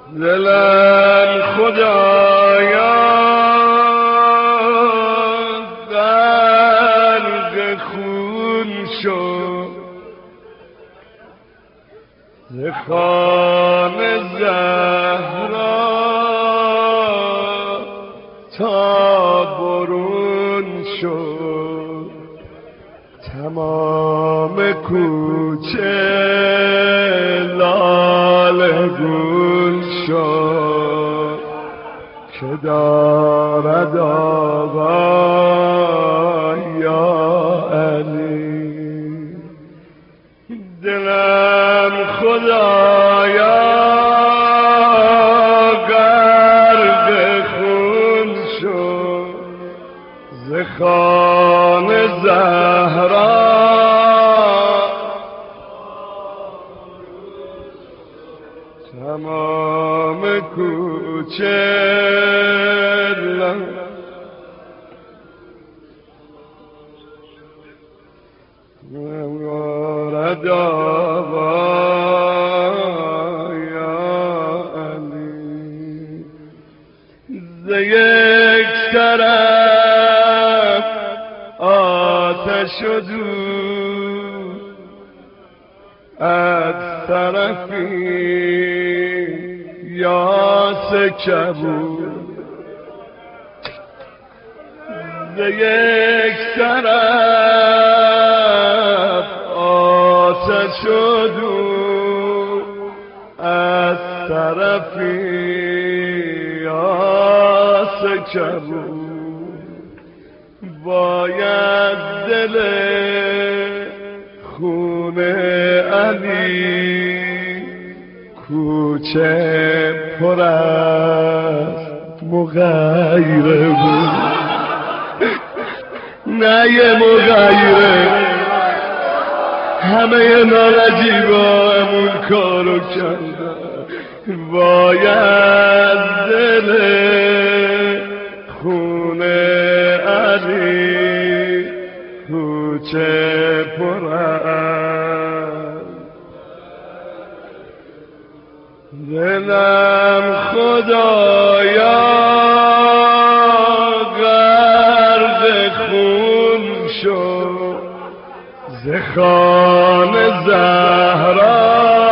دلم خدایا غرق خون شد ز خوان زهرا تا برون شد تمام کوچه لاله گون شد که دارد آوا یا علی. دلم خدایا غرق خون شد ز خوان زهرا تمام کوچه وارد آوا یا علی. ز یک طرف آتش و دود از طرفی یاس کبود ز یک طرف آتش و دود از طرفی یاس کبود باید دل خون علی کوچه پر از مغیره بود نه یه مغیره همه نارجیبا همون کارو کردن. باید دل خون علی کوچه پر از دلم خدایا غرق خون شد ز خوان زهرا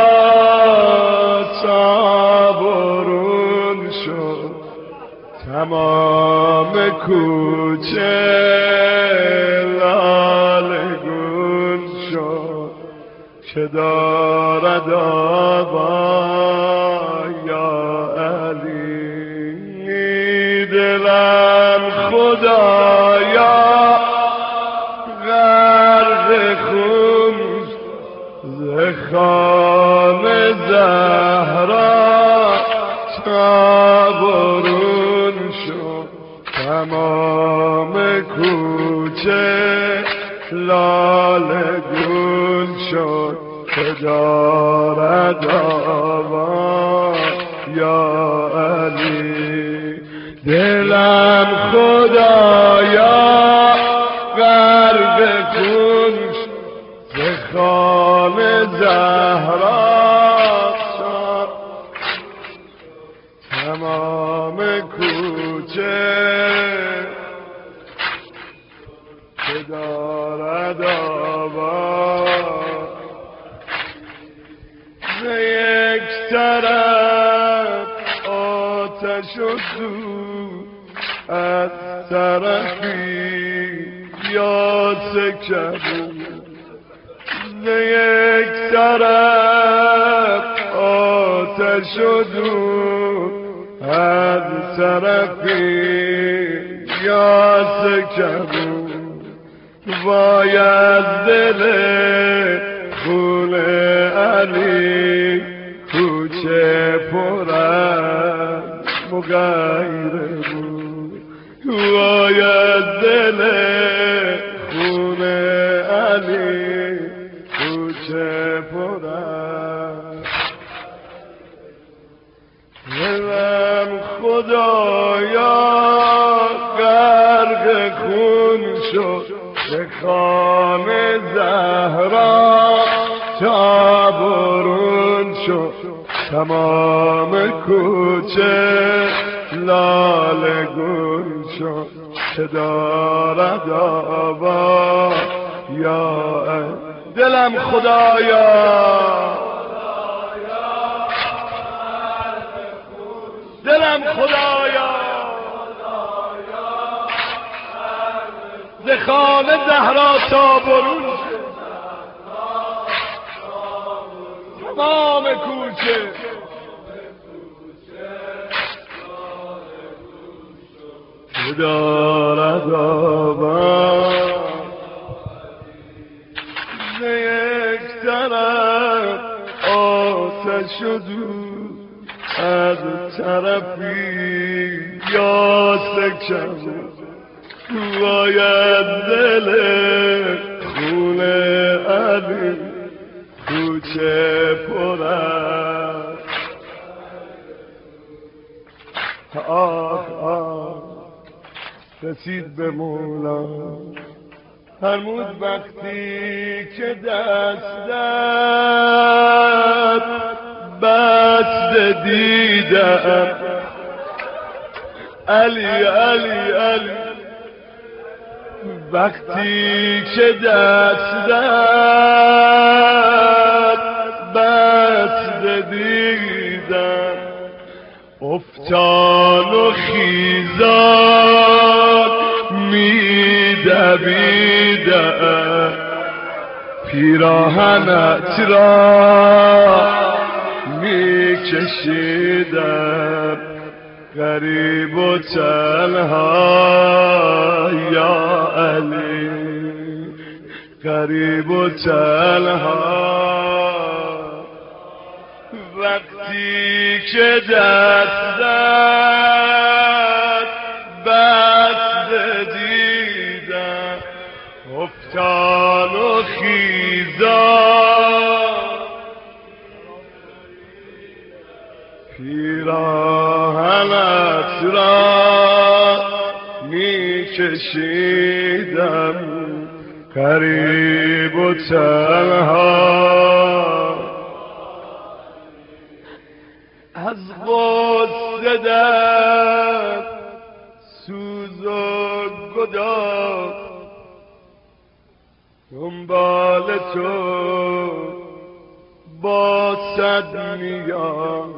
تا برون شد تمام کوچه لاله گون شد که دارد آوا یا علی. دلم خدایا غرق خون ز خوان زهرا تا برون شد تمام کوچه لاله گون شد که دارد آوا یا علی. دلم خدایا غرق خون ز خوان زهرا تمام کوچه که دارد آوا ز یک طرف آتش و دود از طرفی یاس کبود ز یک طرف آتش و دود از طرفی یاس کبود باید دل خون علی کوچه پر از مغیره بود باید دل خون علی کوچه پر از دلم خدایا غرق خون شد به خوان زهرا تا برون شد تمام کوچه لاله گل شد که دارد آوا یا دلم خدایا دلم خدایا ز خانه زهرا تا برون تمام کوچه که دارد آباد ز یک طرف آتش و دود از طرفی یا سکشم باید دل خون علی کوچه پرد آه آه رسید به مولا فرمود وقتی که دستت بسته دیدم علی علی علی وقتی که دستت بسته دیدم افتان و خیزان می‌دویدم پیراهنت را می‌کشیدم غریب و تنها یا علی غریب و تنها وقتی که دستت بسته دیدم افتان و خیزان پیراهنت را می‌کشیدم غریب و تنها از غصه در سوز و گداز دنبال تو با صد نیاز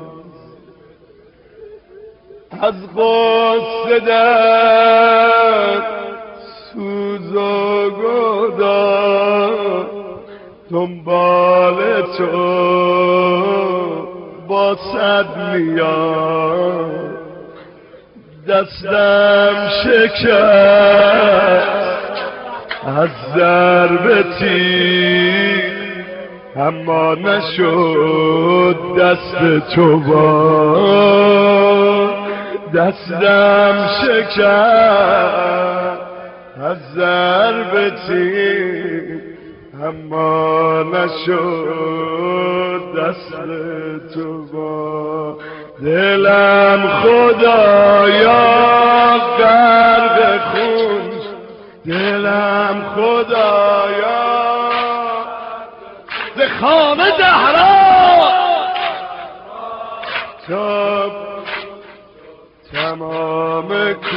از غصه در سوز و گداز دنبال تو با صد نیاز دستم شکست از ضرب تیر اما نشد دست تو باز دستم شکست از ضرب تیر اما نشد دست تو باز دلم خدایا غرق خون دلم خدایا ز خانه زهرا تا تمام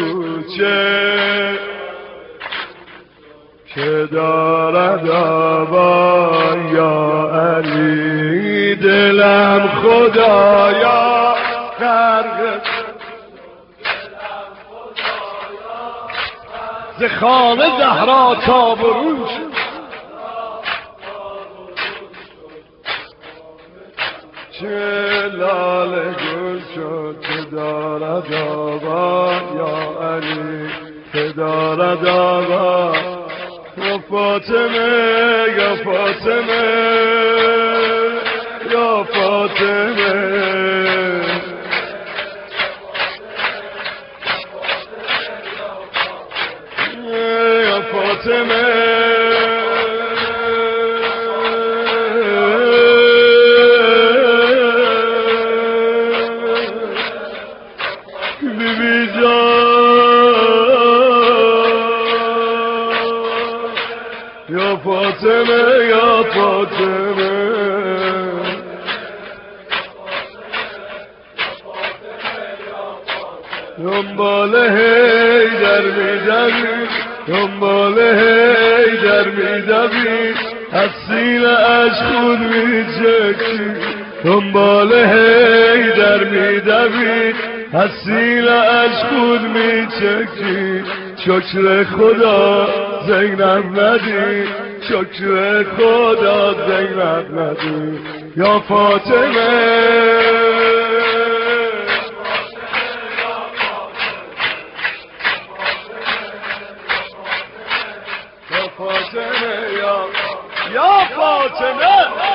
کوچه که دارد آوا یا علی دلم خدایا غرق ز خانه زهرا تا برون چه لاله گل شد که دارد آوا یا علی که دارد آوا یا فاطمه یا فاطمه یا فاطمه یا فاطمه بیبی جان یا فاطمه یا فاطمه دنبال حیدر میدوی دنبال حیدر میدوی از سینه اش خون میچکی دنبال حیدر میدوی از سینه اش خون میچکی شکر خدا زینب ندی شکر خدا زینب ندی یا فاطمه یا فاطمه یا فاطمه